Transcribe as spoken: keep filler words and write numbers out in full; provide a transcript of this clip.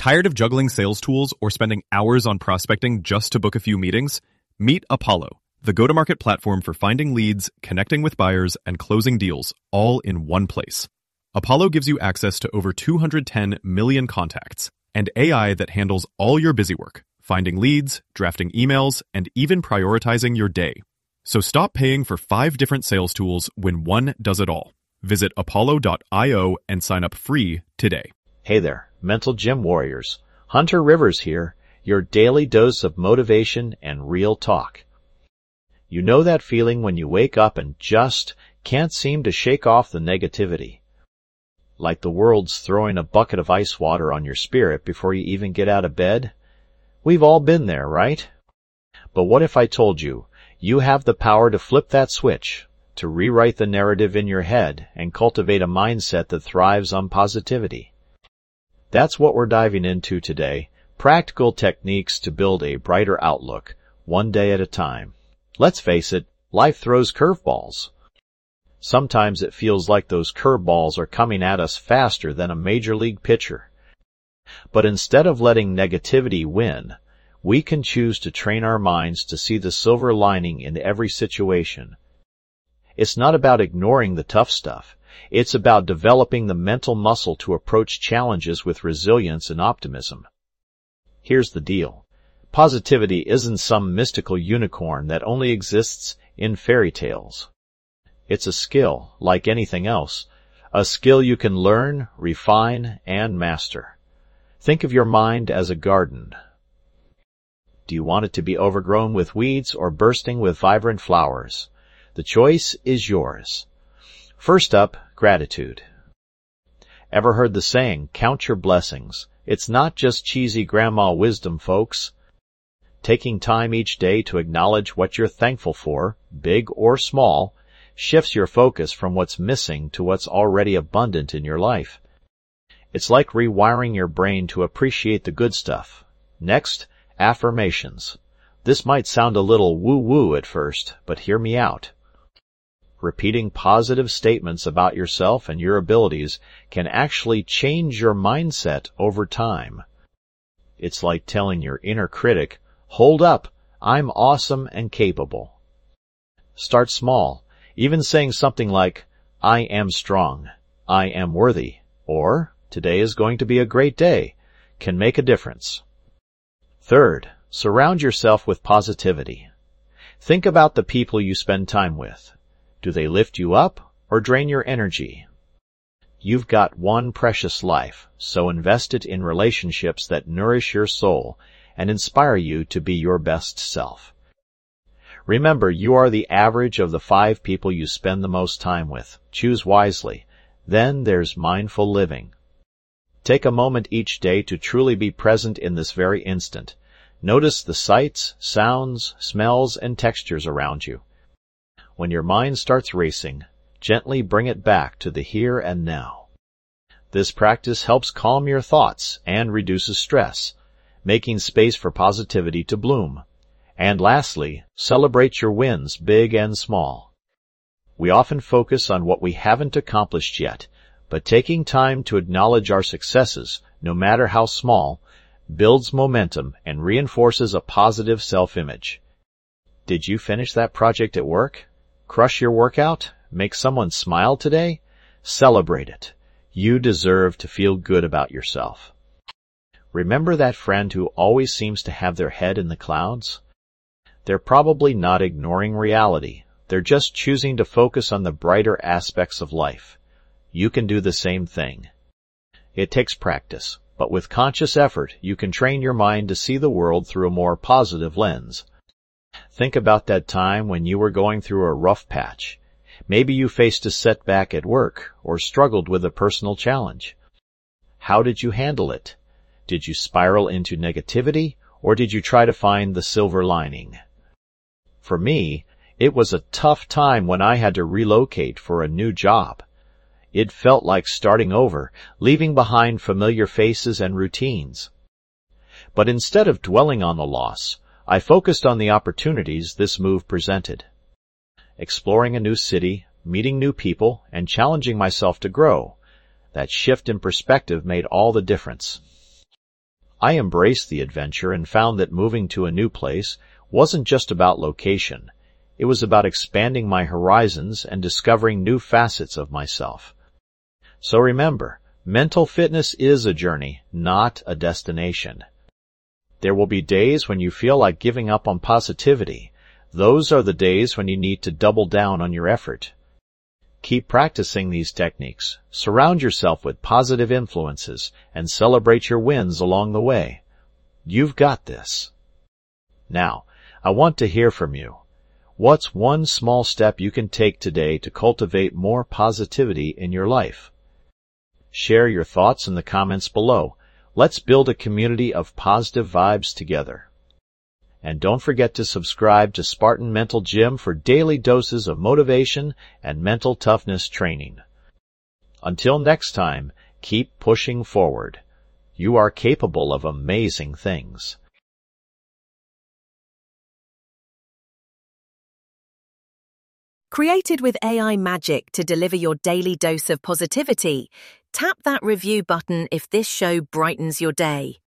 Tired of juggling sales tools or spending hours on prospecting just to book a few meetings? Meet Apollo, the go-to-market platform for finding leads, connecting with buyers, and closing deals, all in one place. Apollo gives you access to over two hundred ten million contacts and A I that handles all your busy work, finding leads, drafting emails, and even prioritizing your day. So stop paying for five different sales tools when one does it all. Visit apollo dot io and sign up free today. Hey there, Mental Gym Warriors. Hunter Rivers here, your daily dose of motivation and real talk. You know that feeling when you wake up and just can't seem to shake off the negativity? Like the world's throwing a bucket of ice water on your spirit before you even get out of bed? We've all been there, right? But what if I told you, you have the power to flip that switch, to rewrite the narrative in your head and cultivate a mindset that thrives on positivity? That's what we're diving into today, practical techniques to build a brighter outlook, one day at a time. Let's face it, life throws curveballs. Sometimes it feels like those curveballs are coming at us faster than a major league pitcher. But instead of letting negativity win, we can choose to train our minds to see the silver lining in every situation. It's not about ignoring the tough stuff. It's about developing the mental muscle to approach challenges with resilience and optimism. Here's the deal. Positivity isn't some mystical unicorn that only exists in fairy tales. It's a skill, like anything else, a skill you can learn, refine, and master. Think of your mind as a garden. Do you want it to be overgrown with weeds or bursting with vibrant flowers? The choice is yours. First up, gratitude. Ever heard the saying, count your blessings? It's not just cheesy grandma wisdom, folks. Taking time each day to acknowledge what you're thankful for, big or small, shifts your focus from what's missing to what's already abundant in your life. It's like rewiring your brain to appreciate the good stuff. Next, affirmations. This might sound a little woo-woo at first, but hear me out. Repeating positive statements about yourself and your abilities can actually change your mindset over time. It's like telling your inner critic, hold up, I'm awesome and capable. Start small. Even saying something like, I am strong, I am worthy, or today is going to be a great day, can make a difference. Third, surround yourself with positivity. Think about the people you spend time with. Do they lift you up or drain your energy? You've got one precious life, so invest it in relationships that nourish your soul and inspire you to be your best self. Remember, you are the average of the five people you spend the most time with. Choose wisely. Then there's mindful living. Take a moment each day to truly be present in this very instant. Notice the sights, sounds, smells, and textures around you. When your mind starts racing, gently bring it back to the here and now. This practice helps calm your thoughts and reduces stress, making space for positivity to bloom. And lastly, celebrate your wins, big and small. We often focus on what we haven't accomplished yet, but taking time to acknowledge our successes, no matter how small, builds momentum and reinforces a positive self-image. Did you finish that project at work? Crush your workout? Make someone smile today? Celebrate it. You deserve to feel good about yourself. Remember that friend who always seems to have their head in the clouds? They're probably not ignoring reality. They're just choosing to focus on the brighter aspects of life. You can do the same thing. It takes practice, but with conscious effort, you can train your mind to see the world through a more positive lens. Think about that time when you were going through a rough patch. Maybe you faced a setback at work or struggled with a personal challenge. How did you handle it? Did you spiral into negativity, or did you try to find the silver lining? For me, it was a tough time when I had to relocate for a new job. It felt like starting over, leaving behind familiar faces and routines. But instead of dwelling on the loss, I focused on the opportunities this move presented. Exploring a new city, meeting new people, and challenging myself to grow. That shift in perspective made all the difference. I embraced the adventure and found that moving to a new place wasn't just about location. It was about expanding my horizons and discovering new facets of myself. So remember, mental fitness is a journey, not a destination. There will be days when you feel like giving up on positivity. Those are the days when you need to double down on your effort. Keep practicing these techniques, surround yourself with positive influences, and celebrate your wins along the way. You've got this. Now, I want to hear from you. What's one small step you can take today to cultivate more positivity in your life? Share your thoughts in the comments below. Let's build a community of positive vibes together. And don't forget to subscribe to Spartan Mental Gym for daily doses of motivation and mental toughness training. Until next time, keep pushing forward. You are capable of amazing things. Created with A I magic to deliver your daily dose of positivity, tap that review button if this show brightens your day.